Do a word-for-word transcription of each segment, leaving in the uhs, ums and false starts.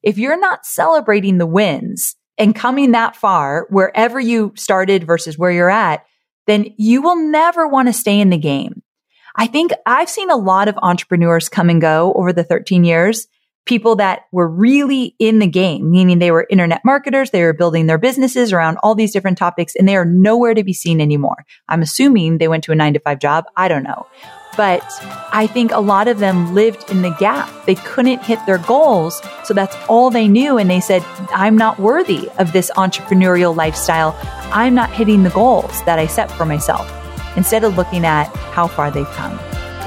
if you're not celebrating the wins and coming that far, wherever you started versus where you're at, then you will never want to stay in the game. I think I've seen a lot of entrepreneurs come and go over the thirteen years, people that were really in the game, meaning they were internet marketers, they were building their businesses around all these different topics, and they are nowhere to be seen anymore. I'm assuming they went to a nine to five job. I don't know. But I think a lot of them lived in the gap. They couldn't hit their goals. So that's all they knew. And they said, I'm not worthy of this entrepreneurial lifestyle. I'm not hitting the goals that I set for myself, instead of looking at how far they've come.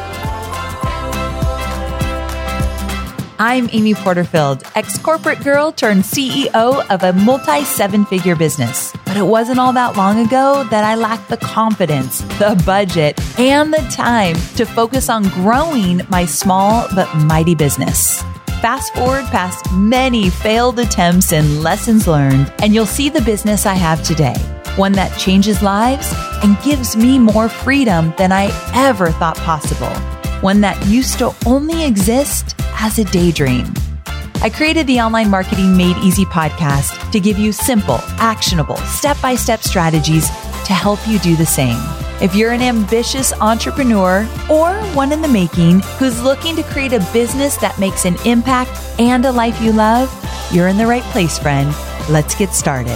I'm Amy Porterfield, ex-corporate girl turned C E O of a multi-seven-figure business. But it wasn't all that long ago that I lacked the confidence, the budget, and the time to focus on growing my small but mighty business. Fast forward past many failed attempts and lessons learned, and you'll see the business I have today. One that changes lives and gives me more freedom than I ever thought possible. One that used to only exist as a daydream. I created the Online Marketing Made Easy podcast to give you simple, actionable, step-by-step strategies to help you do the same. If you're an ambitious entrepreneur or one in the making who's looking to create a business that makes an impact and a life you love, you're in the right place, friend. Let's get started.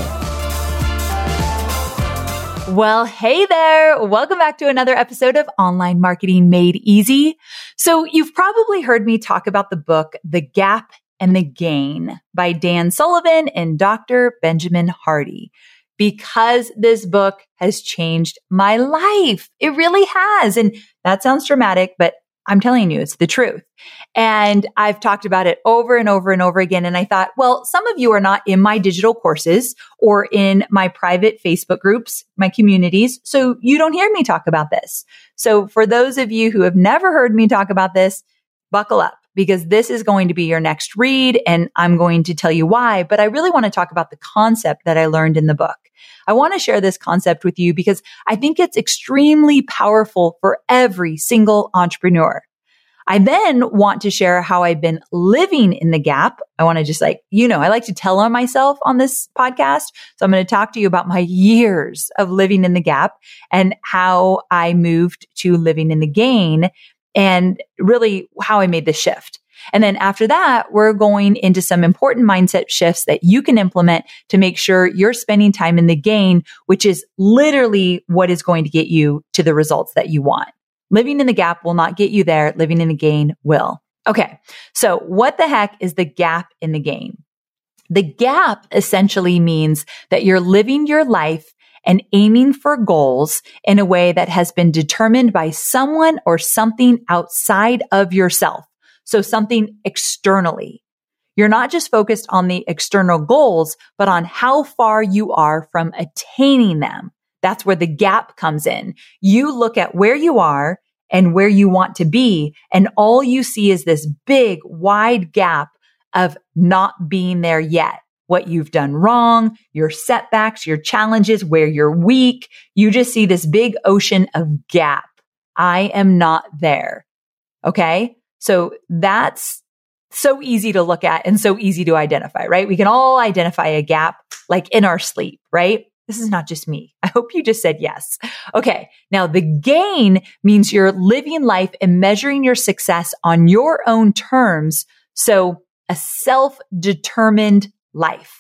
Well, hey there. Welcome back to another episode of Online Marketing Made Easy. So you've probably heard me talk about the book, The Gap and the Gain by Dan Sullivan and Doctor Benjamin Hardy, because this book has changed my life. It really has. And that sounds dramatic, but I'm telling you, it's the truth. And I've talked about it over and over and over again. And I thought, well, some of you are not in my digital courses or in my private Facebook groups, my communities, so you don't hear me talk about this. So for those of you who have never heard me talk about this, buckle up, because this is going to be your next read and I'm going to tell you why. But I really want to talk about the concept that I learned in the book. I want to share this concept with you because I think it's extremely powerful for every single entrepreneur. I then want to share how I've been living in the gap. I want to just like, you know, I like to tell on myself on this podcast. So I'm going to talk to you about my years of living in the gap and how I moved to living in the gain and really how I made the shift. And then after that, we're going into some important mindset shifts that you can implement to make sure you're spending time in the gain, which is literally what is going to get you to the results that you want. Living in the gap will not get you there. Living in the gain will. Okay. So what the heck is the gap in the gain? The gap essentially means that you're living your life and aiming for goals in a way that has been determined by someone or something outside of yourself. So something externally. You're not just focused on the external goals, but on how far you are from attaining them. That's where the gap comes in. You look at where you are and where you want to be, and all you see is this big, wide gap of not being there yet. What you've done wrong, your setbacks, your challenges, where you're weak. You just see this big ocean of gap. I am not there. Okay? So that's so easy to look at and so easy to identify, right? We can all identify a gap like in our sleep, right? This is not just me. I hope you just said yes. Okay. Now the gain means you're living life and measuring your success on your own terms. So a self-determined life.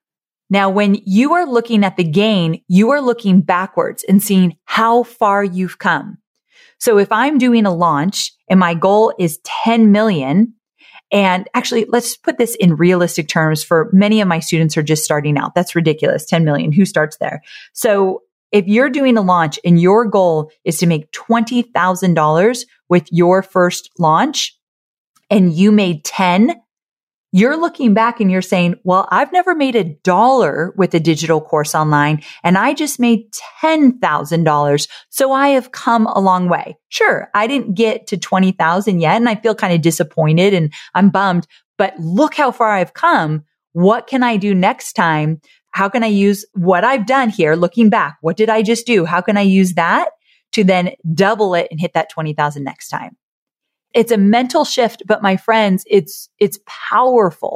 Now, when you are looking at the gain, you are looking backwards and seeing how far you've come. So if I'm doing a launch and my goal is ten million, and actually let's put this in realistic terms for many of my students who are just starting out. That's ridiculous. ten million. Who starts there? So if you're doing a launch and your goal is to make twenty thousand dollars with your first launch and you made ten, you're looking back and you're saying, well, I've never made a dollar with a digital course online and I just made ten thousand dollars. So I have come a long way. Sure, I didn't get to twenty thousand yet and I feel kind of disappointed and I'm bummed, but look how far I've come. What can I do next time? How can I use what I've done here? Looking back, what did I just do? How can I use that to then double it and hit that twenty thousand next time? It's a mental shift, but my friends, it's, it's powerful.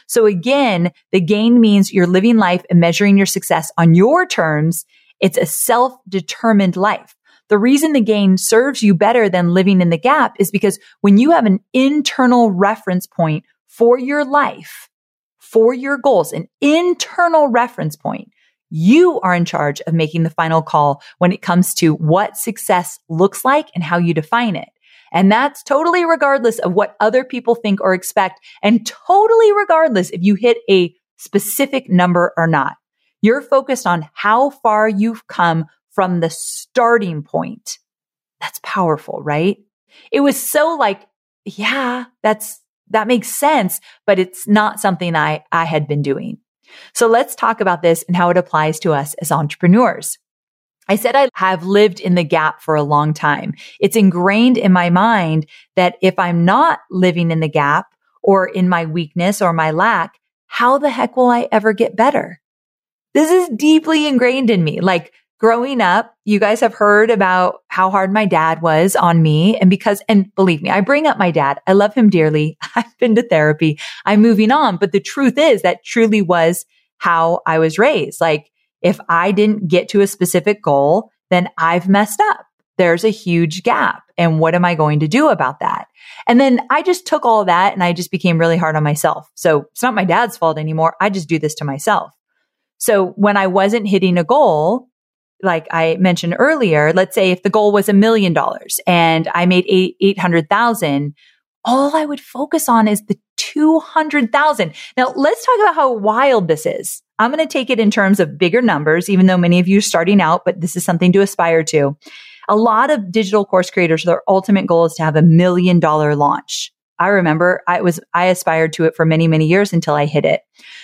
So again, the gain means you're living life and measuring your success on your terms. It's a self-determined life. The reason the gain serves you better than living in the gap is because when you have an internal reference point for your life, for your goals, an internal reference point, you are in charge of making the final call when it comes to what success looks like and how you define it. And that's totally regardless of what other people think or expect, and totally regardless if you hit a specific number or not. You're focused on how far you've come from the starting point. That's powerful, right? It was so like, yeah, that's, that makes sense, but it's not something I, I had been doing. So let's talk about this and how it applies to us as entrepreneurs. I said I have lived in the gap for a long time. It's ingrained in my mind that if I'm not living in the gap or in my weakness or my lack, how the heck will I ever get better? This is deeply ingrained in me. Like growing up, you guys have heard about how hard my dad was on me. And because, and believe me, I bring up my dad. I love him dearly. I've been to therapy. I'm moving on. But the truth is that truly was how I was raised. Like, if I didn't get to a specific goal, then I've messed up. There's a huge gap. And what am I going to do about that? And then I just took all of that and I just became really hard on myself. So it's not my dad's fault anymore. I just do this to myself. So when I wasn't hitting a goal, like I mentioned earlier, let's say if the goal was a million dollars and I made eight, 800,000, all I would focus on is the two hundred thousand. Now let's talk about how wild this is. I'm going to take it in terms of bigger numbers, even though many of you are starting out, but this is something to aspire to. A lot of digital course creators, their ultimate goal is to have a million dollar launch. I remember I was, I aspired to it for many, many years until I hit it.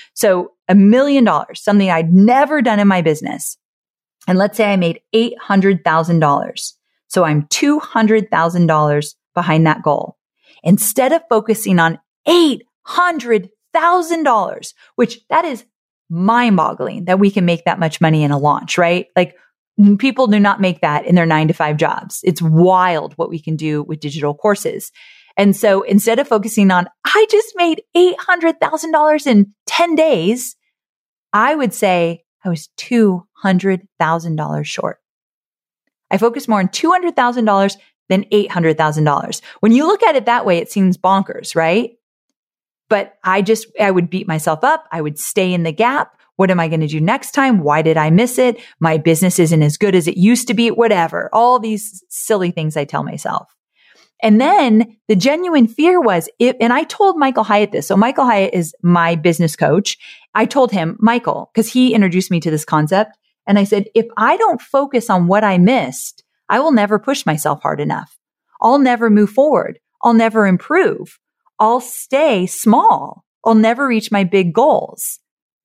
So a million dollars, something I'd never done in my business. And let's say I made eight hundred thousand dollars. So I'm two hundred thousand dollars behind that goal. Instead of focusing on eight hundred thousand dollars, which that is mind-boggling that we can make that much money in a launch, right? Like people do not make that in their nine to five jobs. It's wild what we can do with digital courses. And so instead of focusing on, I just made eight hundred thousand dollars in ten days, I would say I was two hundred thousand dollars short. I focused more on two hundred thousand dollars than eight hundred thousand dollars. When you look at it that way, it seems bonkers, right? But I just, I would beat myself up. I would stay in the gap. What am I going to do next time? Why did I miss it? My business isn't as good as it used to be, whatever. All these silly things I tell myself. And then the genuine fear was, it, and I told Michael Hyatt this. So Michael Hyatt is my business coach. I told him, Michael, because he introduced me to this concept. And I said, if I don't focus on what I missed, I will never push myself hard enough. I'll never move forward. I'll never improve. I'll stay small. I'll never reach my big goals.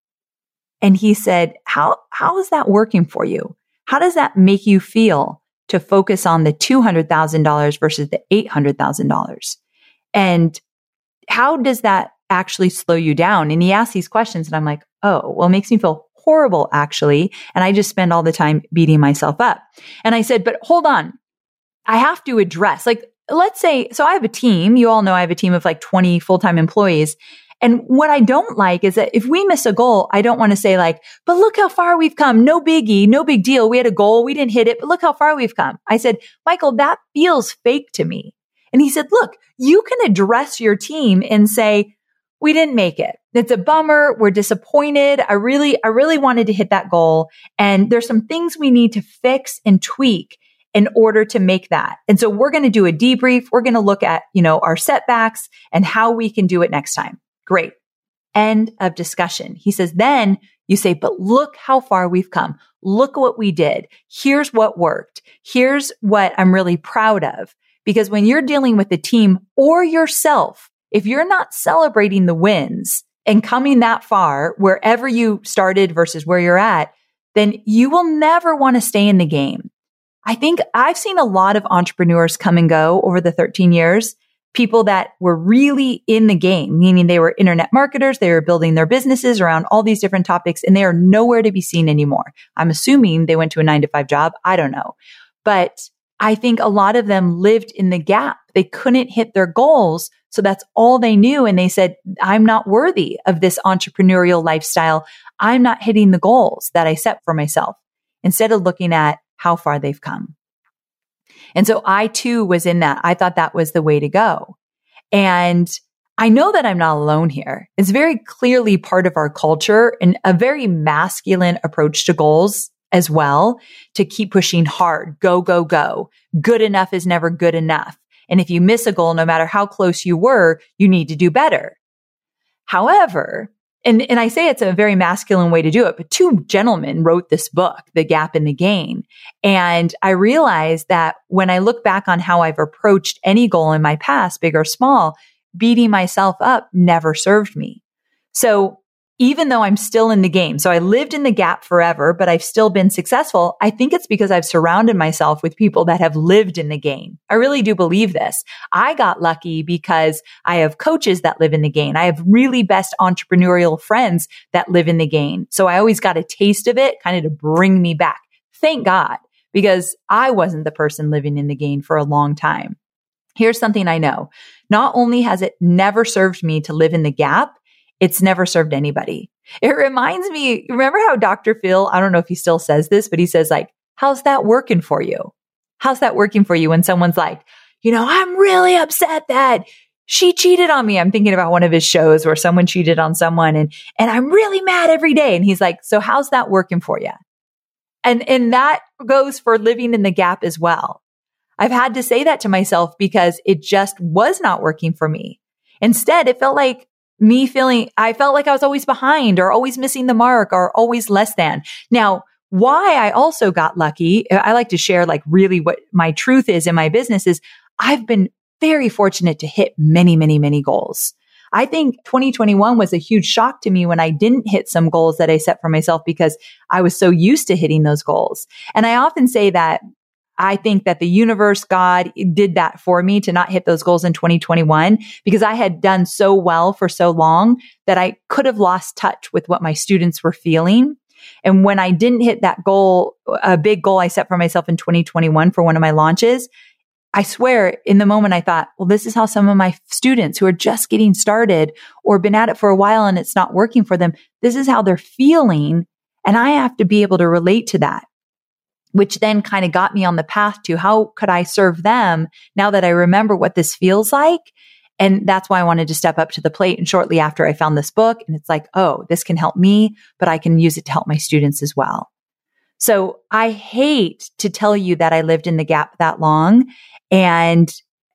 And he said, how, how is that working for you? How does that make you feel to focus on the two hundred thousand dollars versus the eight hundred thousand dollars? And how does that actually slow you down? And he asked these questions and I'm like, oh, well, it makes me feel horrible actually. And I just spend all the time beating myself up. And I said, but hold on, I have to address, like, let's say, so I have a team. You all know I have a team of like twenty full-time employees. And what I don't like is that if we miss a goal, I don't want to say like, but look how far we've come. No biggie, no big deal. We had a goal. We didn't hit it, but look how far we've come. I said, Michael, that feels fake to me. And he said, look, you can address your team and say, we didn't make it. It's a bummer. We're disappointed. I really, I really wanted to hit that goal. And there's some things we need to fix and tweak in order to make that. And so we're going to do a debrief. We're going to look at, you know, our setbacks and how we can do it next time. Great. End of discussion. He says, then you say, but look how far we've come. Look what we did. Here's what worked. Here's what I'm really proud of. Because when you're dealing with a team or yourself, if you're not celebrating the wins and coming that far, wherever you started versus where you're at, then you will never want to stay in the game. I think I've seen a lot of entrepreneurs come and go over the thirteen years, people that were really in the game, meaning they were internet marketers, they were building their businesses around all these different topics, and they are nowhere to be seen anymore. I'm assuming they went to a nine to five job. I don't know. But I think a lot of them lived in the gap. They couldn't hit their goals. So that's all they knew. And they said, I'm not worthy of this entrepreneurial lifestyle. I'm not hitting the goals that I set for myself, instead of looking at how far they've come. And so I too was in that. I thought that was the way to go. And I know that I'm not alone here. It's very clearly part of our culture and a very masculine approach to goals as well, to keep pushing hard, go, go, go. Good enough is never good enough. And if you miss a goal, no matter how close you were, you need to do better. However, and, and I say it's a very masculine way to do it, but two gentlemen wrote this book, The Gap and the Gain. And I realized that when I look back on how I've approached any goal in my past, big or small, beating myself up never served me. So even though I'm still in the game, so I lived in the gap forever, but I've still been successful, I think it's because I've surrounded myself with people that have lived in the game. I really do believe this. I got lucky because I have coaches that live in the game. I have really best entrepreneurial friends that live in the game. So I always got a taste of it kind of to bring me back. Thank God, because I wasn't the person living in the game for a long time. Here's something I know. Not only has it never served me to live in the gap, it's never served anybody. It reminds me, remember how Doctor Phil, I don't know if he still says this, but he says like, how's that working for you? How's that working for you when someone's like, you know, I'm really upset that she cheated on me. I'm thinking about one of his shows where someone cheated on someone and, and I'm really mad every day. And he's like, so how's that working for you? And, and that goes for living in the gap as well. I've had to say that to myself because it just was not working for me. Instead, it felt like me feeling, I felt like I was always behind or always missing the mark or always less than. Now, why I also got lucky, I like to share like really what my truth is in my business is I've been very fortunate to hit many, many, many goals. I think twenty twenty-one was a huge shock to me when I didn't hit some goals that I set for myself because I was so used to hitting those goals. And I often say that I think that the universe, God did that for me to not hit those goals in twenty twenty-one because I had done so well for so long that I could have lost touch with what my students were feeling. And when I didn't hit that goal, a big goal I set for myself in twenty twenty-one for one of my launches, I swear in the moment I thought, well, this is how some of my students who are just getting started or been at it for a while and it's not working for them, this is how they're feeling. And I have to be able to relate to that, which then kind of got me on the path to how could I serve them now that I remember what this feels like. And that's why I wanted to step up to the plate. And shortly after I found this book and it's like, oh, this can help me, but I can use it to help my students as well. So I hate to tell you that I lived in the gap that long and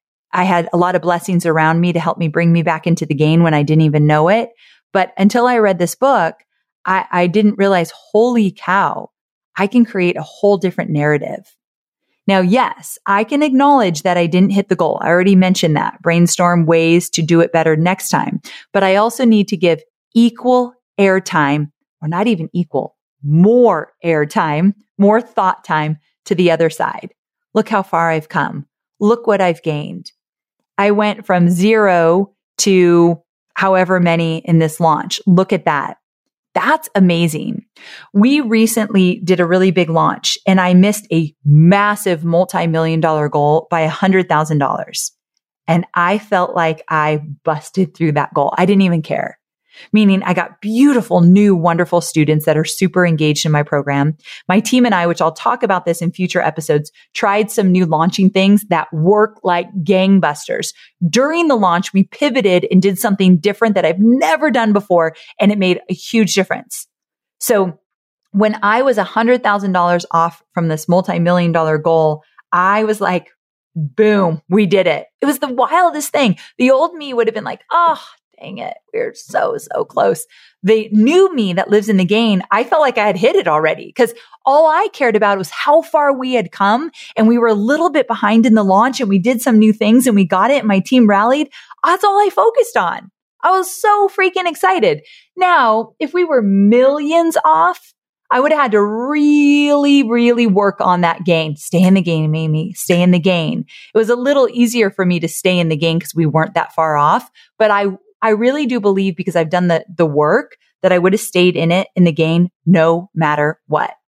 I had a lot of blessings around me to help me bring me back into the game when I didn't even know it. But until I read this book, I, I didn't realize, holy cow, I can create a whole different narrative. Now, yes, I can acknowledge that I didn't hit the goal. I already mentioned that. Brainstorm ways to do it better next time. But I also need to give equal airtime, or not even equal, more airtime, more thought time to the other side. Look how far I've come. Look what I've gained. I went from zero to however many in this launch. Look at that. That's amazing. We recently did a really big launch and I missed a massive multi-million dollar goal by one hundred thousand dollars. And I felt like I busted through that goal. I didn't even care. Meaning I got beautiful, new, wonderful students that are super engaged in my program. My team and I, which I'll talk about this in future episodes, tried some new launching things that work like gangbusters. During the launch, we pivoted and did something different that I've never done before, and it made a huge difference. So when I was one hundred thousand dollars off from this multi-million dollar goal, I was like, boom, we did it. It was the wildest thing. The old me would have been like, oh, dang it. We're so, so close. The new me that lives in the game, I felt like I had hit it already because all I cared about was how far we had come. And we were a little bit behind in the launch and we did some new things and we got it and my team rallied. That's all I focused on. I was so freaking excited. Now, if we were millions off, I would have had to really, really work on that gain. Stay in the game, Amy. Stay in the game. It was a little easier for me to stay in the game because we weren't that far off. But I I really do believe because I've done the, the work that I would have stayed in it in the game no matter what.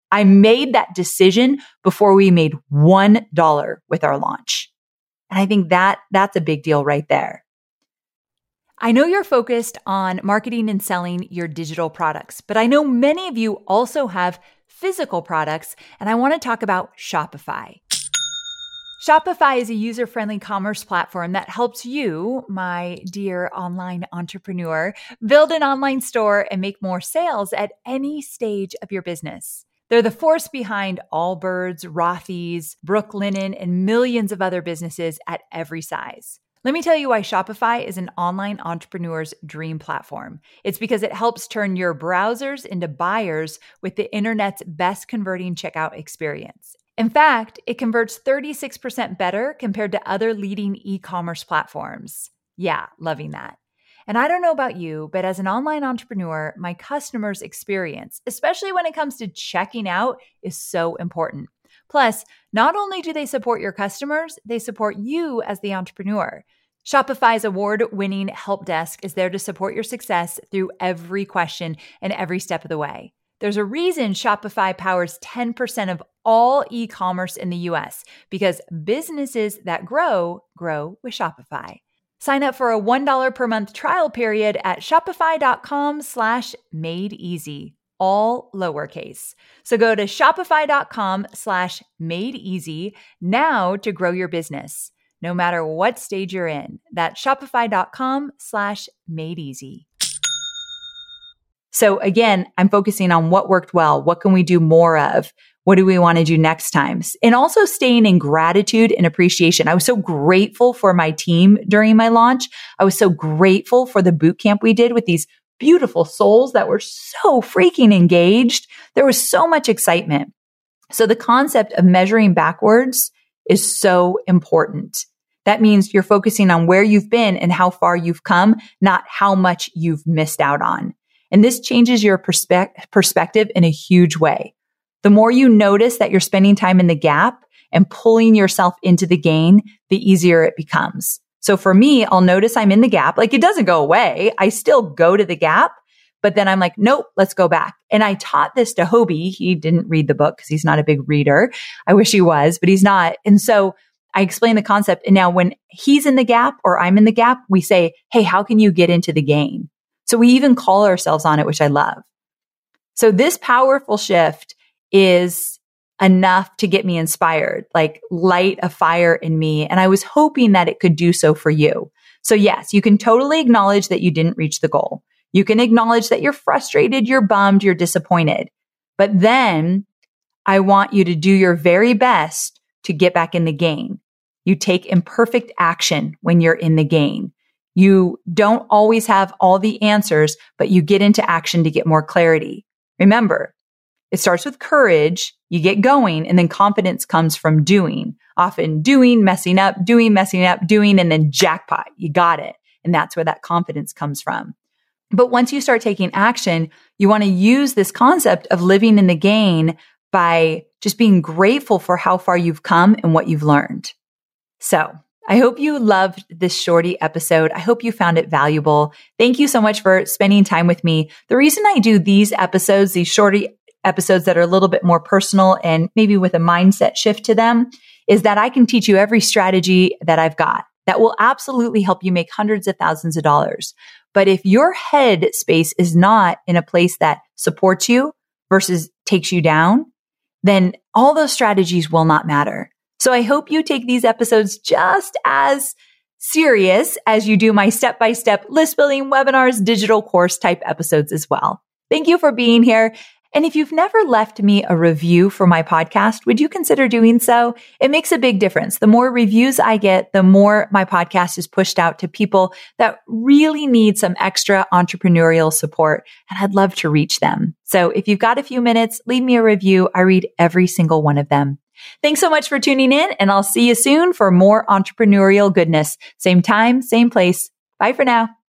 I made that decision before we made one dollar with our launch. And I think that that's a big deal right there. I know you're focused on marketing and selling your digital products, but I know many of you also have physical products, and I want to talk about Shopify. Shopify is a user-friendly commerce platform that helps you, my dear online entrepreneur, build an online store and make more sales at any stage of your business. They're the force behind Allbirds, Rothy's, Brooklinen, and millions of other businesses at every size. Let me tell you why Shopify is an online entrepreneur's dream platform. It's because it helps turn your browsers into buyers with the internet's best converting checkout experience. In fact, it converts thirty-six percent better compared to other leading e-commerce platforms. Yeah, loving that. And I don't know about you, but as an online entrepreneur, my customers' experience, especially when it comes to checking out, is so important. Plus, not only do they support your customers, they support you as the entrepreneur. Shopify's award-winning help desk is there to support your success through every question and every step of the way. There's a reason Shopify powers ten percent of all e-commerce in the U S because businesses that grow, grow with Shopify. Sign up for a one dollar per month trial period at shopify.com slash made easy, all lowercase. So go to shopify.com slash made easy now to grow your business, no matter what stage you're in. That's shopify.com slash made easy. So again, I'm focusing on what worked well. What can we do more of? What do we want to do next time? And also staying in gratitude and appreciation. I was so grateful for my team during my launch. I was so grateful for the boot camp we did with these beautiful souls that were so freaking engaged. There was so much excitement. So the concept of measuring backwards is so important. That means you're focusing on where you've been and how far you've come, not how much you've missed out on. And this changes your perspe- perspective in a huge way. The more you notice that you're spending time in the gap and pulling yourself into the gain, the easier it becomes. So for me, I'll notice I'm in the gap. Like it doesn't go away. I still go to the gap, but then I'm like, nope, let's go back. And I taught this to Hobie. He didn't read the book because he's not a big reader. I wish he was, but he's not. And so I explained the concept. And now when he's in the gap or I'm in the gap, we say, hey, how can you get into the gain? So we even call ourselves on it, which I love. So this powerful shift is enough to get me inspired, like light a fire in me. And I was hoping that it could do so for you. So yes, you can totally acknowledge that you didn't reach the goal. You can acknowledge that you're frustrated, you're bummed, you're disappointed. But then I want you to do your very best to get back in the gain. You take imperfect action when you're in the gain. You don't always have all the answers, but you get into action to get more clarity. Remember, it starts with courage, you get going, and then confidence comes from doing. Often doing, messing up, doing, messing up, doing, and then jackpot, you got it. And that's where that confidence comes from. But once you start taking action, you want to use this concept of living in the gain by just being grateful for how far you've come and what you've learned. So I hope you loved this shorty episode. I hope you found it valuable. Thank you so much for spending time with me. The reason I do these episodes, these shorty episodes that are a little bit more personal and maybe with a mindset shift to them, is that I can teach you every strategy that I've got that will absolutely help you make hundreds of thousands of dollars. But if your head space is not in a place that supports you versus takes you down, then all those strategies will not matter. So I hope you take these episodes just as serious as you do my step-by-step list building webinars, digital course type episodes as well. Thank you for being here. And if you've never left me a review for my podcast, would you consider doing so? It makes a big difference. The more reviews I get, the more my podcast is pushed out to people that really need some extra entrepreneurial support, and I'd love to reach them. So if you've got a few minutes, leave me a review. I read every single one of them. Thanks so much for tuning in, and I'll see you soon for more entrepreneurial goodness. Same time, same place. Bye for now.